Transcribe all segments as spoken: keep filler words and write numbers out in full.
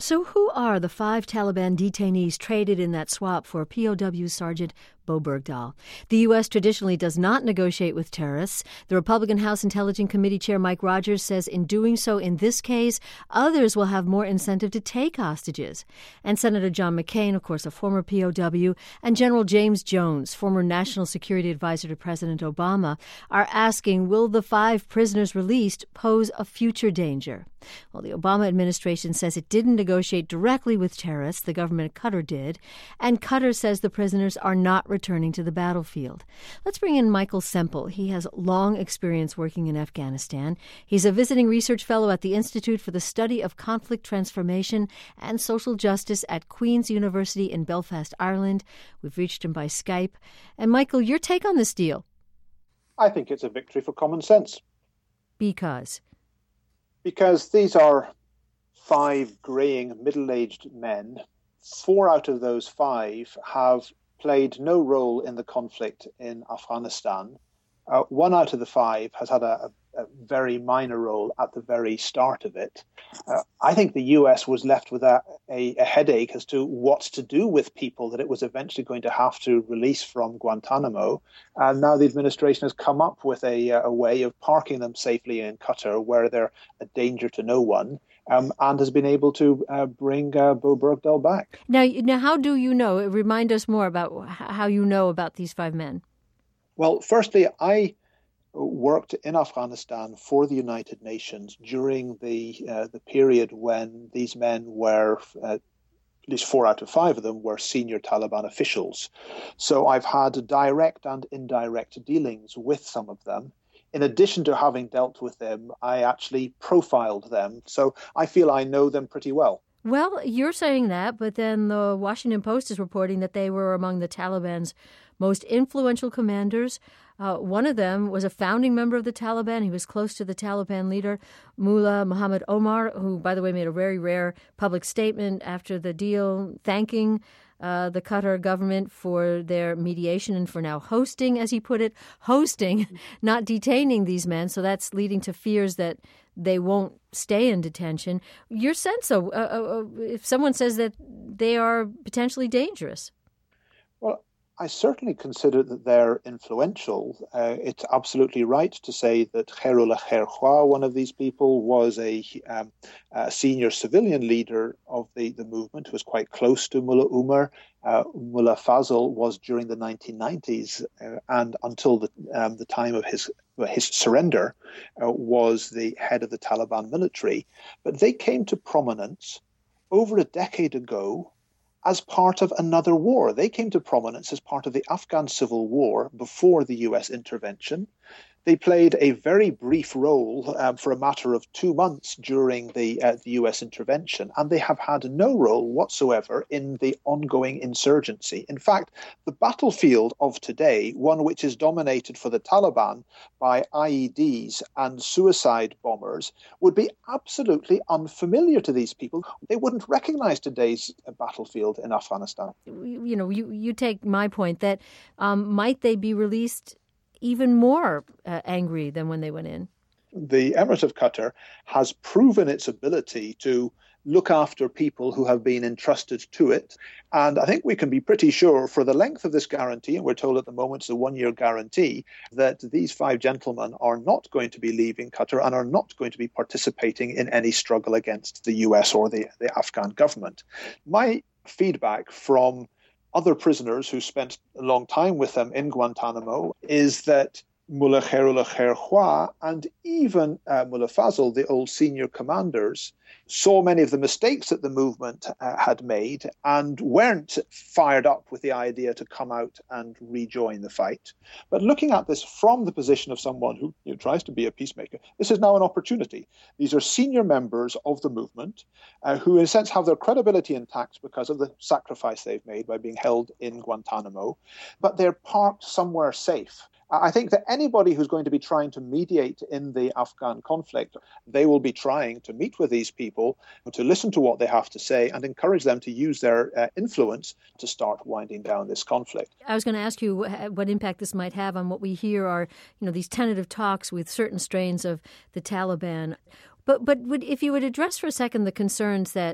So who are the five Taliban detainees traded in that swap for P O W Sergeant Bowe Bergdahl? The U S traditionally does not negotiate with terrorists. The Republican House Intelligence Committee Chair Mike Rogers says in doing so in this case, others will have more incentive to take hostages. And Senator John McCain, of course, a former P O W, and General James Jones, former National Security Advisor to President Obama, are asking, will the five prisoners released pose a future danger? Well, the Obama administration says it didn't negotiate directly with terrorists. The government of Qatar did. And Qatar says the prisoners are not returning to the battlefield. Let's bring in Michael Semple. He has long experience working in Afghanistan. He's a visiting research fellow at the Institute for the Study of Conflict Transformation and Social Justice at Queen's University in Belfast, Ireland. We've reached him by Skype. And Michael, your take on this deal? I think it's a victory for common sense. Because? Because these are five greying middle-aged men. Four out of those five have played no role in the conflict in Afghanistan. Uh, one out of the five has had a, a, a very minor role at the very start of it. Uh, I think the U S was left with a, a, a headache as to what to do with people that it was eventually going to have to release from Guantanamo. And now the administration has come up with a, a way of parking them safely in Qatar, where they're a danger to no one. Um, and has been able to uh, bring uh, Bowe Bergdahl back. Now, now, how do you know? Remind us more about how you know about these five men. Well, firstly, I worked in Afghanistan for the United Nations during the uh, the period when these men were, uh, at least four out of five of them, were senior Taliban officials. So I've had direct and indirect dealings with some of them. In addition to having dealt with them, I actually profiled them. So I feel I know them pretty well. Well, you're saying that, but then the Washington Post is reporting that they were among the Taliban's most influential commanders. Uh, one of them was a founding member of the Taliban. He was close to the Taliban leader, Mullah Muhammad Omar, who, by the way, made a very rare public statement after the deal, thanking Uh, the Qatar government for their mediation and for now hosting, as he put it, hosting, not detaining these men. So that's leading to fears that they won't stay in detention. Your sense, though, uh, uh, if someone says that they are potentially dangerous? Well, I certainly consider that they're influential. Uh, it's absolutely right to say that Khairullah Khairkhwah, one of these people, was a, um, a senior civilian leader of the, the movement, who was quite close to Mullah Omar. Uh, Mullah Fazl was during the nineteen nineties uh, and until the, um, the time of his, his surrender, uh, was the head of the Taliban military. But they came to prominence over a decade ago as part of another war. They came to prominence as part of the Afghan Civil War before the U S intervention. They played a very brief role um, for a matter of two months during the, uh, the U S intervention, and they have had no role whatsoever in the ongoing insurgency. In fact, the battlefield of today, one which is dominated for the Taliban by I E Ds and suicide bombers, would be absolutely unfamiliar to these people. They wouldn't recognize today's battlefield in Afghanistan. You know, you, you take my point that um, might they be released even more uh, angry than when they went in? The Emirate of Qatar has proven its ability to look after people who have been entrusted to it. And I think we can be pretty sure for the length of this guarantee, and we're told at the moment it's a one-year guarantee, that these five gentlemen are not going to be leaving Qatar and are not going to be participating in any struggle against the U S or the, the Afghan government. My feedback from other prisoners who spent a long time with them in Guantanamo is that Mullah Khairullah Khairkhwah and even uh, Mullah Fazl, the old senior commanders, saw many of the mistakes that the movement uh, had made and weren't fired up with the idea to come out and rejoin the fight. But looking at this from the position of someone who you know, tries to be a peacemaker, this is now an opportunity. These are senior members of the movement uh, who, in a sense, have their credibility intact because of the sacrifice they've made by being held in Guantanamo, but they're parked somewhere safe. I think that anybody who's going to be trying to mediate in the Afghan conflict, they will be trying to meet with these people, to listen to what they have to say and encourage them to use their uh, influence to start winding down this conflict. I was going to ask you what impact this might have on what we hear are, you know, these tentative talks with certain strains of the Taliban. But but would, if you would address for a second the concerns that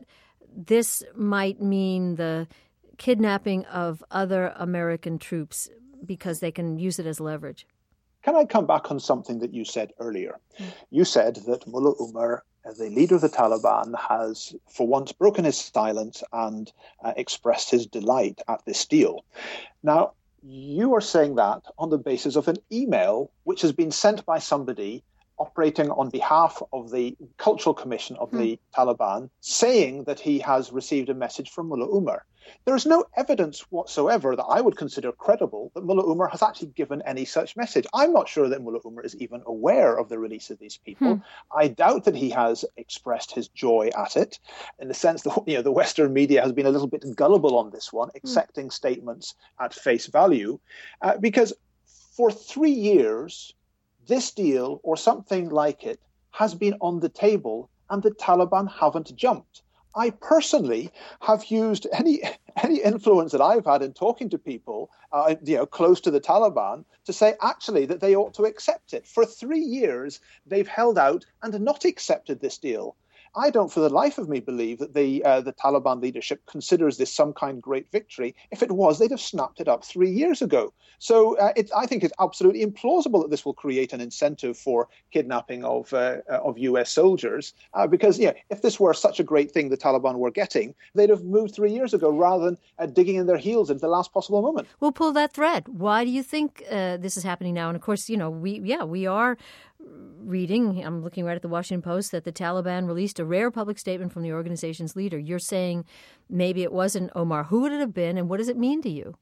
this might mean the kidnapping of other American troops because they can use it as leverage. Can I come back on something that you said earlier? Mm. You said that Mullah Omar, the leader of the Taliban, has for once broken his silence and uh, expressed his delight at this deal. Now, you are saying that on the basis of an email which has been sent by somebody operating on behalf of the Cultural Commission of the mm. Taliban, saying that he has received a message from Mullah Omar. There is no evidence whatsoever that I would consider credible that Mullah Omar has actually given any such message. I'm not sure that Mullah Omar is even aware of the release of these people. Hmm. I doubt that he has expressed his joy at it, in the sense that, you know, the Western media has been a little bit gullible on this one, accepting hmm. statements at face value, uh, because for three years, this deal or something like it has been on the table and the Taliban haven't jumped. I personally have used any any influence that I've had in talking to people, uh, you know, close to the Taliban, to say actually that they ought to accept it. For three years, they've held out and not accepted this deal. I don't, for the life of me, believe that the uh, the Taliban leadership considers this some kind of great victory. If it was, they'd have snapped it up three years ago. So uh, it, I think it's absolutely implausible that this will create an incentive for kidnapping of uh, of U S soldiers. Uh, because, yeah, if this were such a great thing the Taliban were getting, they'd have moved three years ago rather than uh, digging in their heels into the last possible moment. We'll pull that thread. Why do you think uh, this is happening now? And of course, you know, we yeah we are reading, I'm looking right at the Washington Post, that the Taliban released a rare public statement from the organization's leader. You're saying maybe it wasn't Omar. Who would it have been, and what does it mean to you?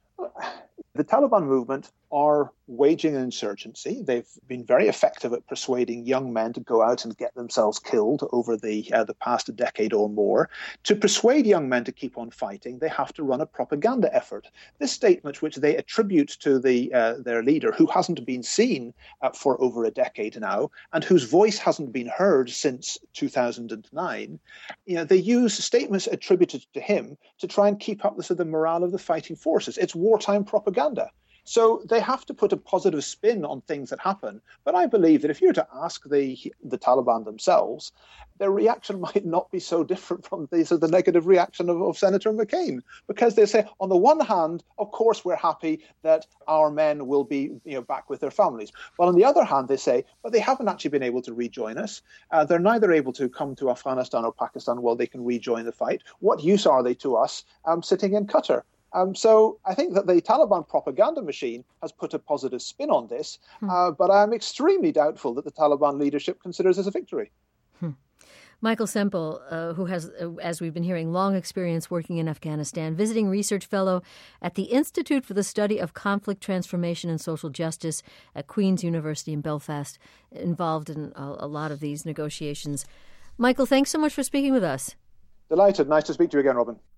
The Taliban movement are waging an insurgency. They've been very effective at persuading young men to go out and get themselves killed over the uh, the past decade or more. To persuade young men to keep on fighting, they have to run a propaganda effort. This statement, which they attribute to the uh, their leader, who hasn't been seen uh, for over a decade now, and whose voice hasn't been heard since two thousand nine, you know, they use statements attributed to him to try and keep up the, so the morale of the fighting forces. It's wartime propaganda. So they have to put a positive spin on things that happen. But I believe that if you were to ask the the Taliban themselves, their reaction might not be so different from the, so the negative reaction of, of Senator McCain. Because they say, on the one hand, of course, we're happy that our men will be, you know, back with their families. But on the other hand, they say, but they haven't actually been able to rejoin us. Uh, they're neither able to come to Afghanistan or Pakistan while they can rejoin the fight. What use are they to us um, sitting in Qatar? Um, so I think that the Taliban propaganda machine has put a positive spin on this, hmm. uh, but I'm extremely doubtful that the Taliban leadership considers this a victory. Hmm. Michael Semple, uh, who has, uh, as we've been hearing, long experience working in Afghanistan, visiting research fellow at the Institute for the Study of Conflict Transformation and Social Justice at Queen's University in Belfast, involved in a, a lot of these negotiations. Michael, thanks so much for speaking with us. Delighted. Nice to speak to you again, Robin.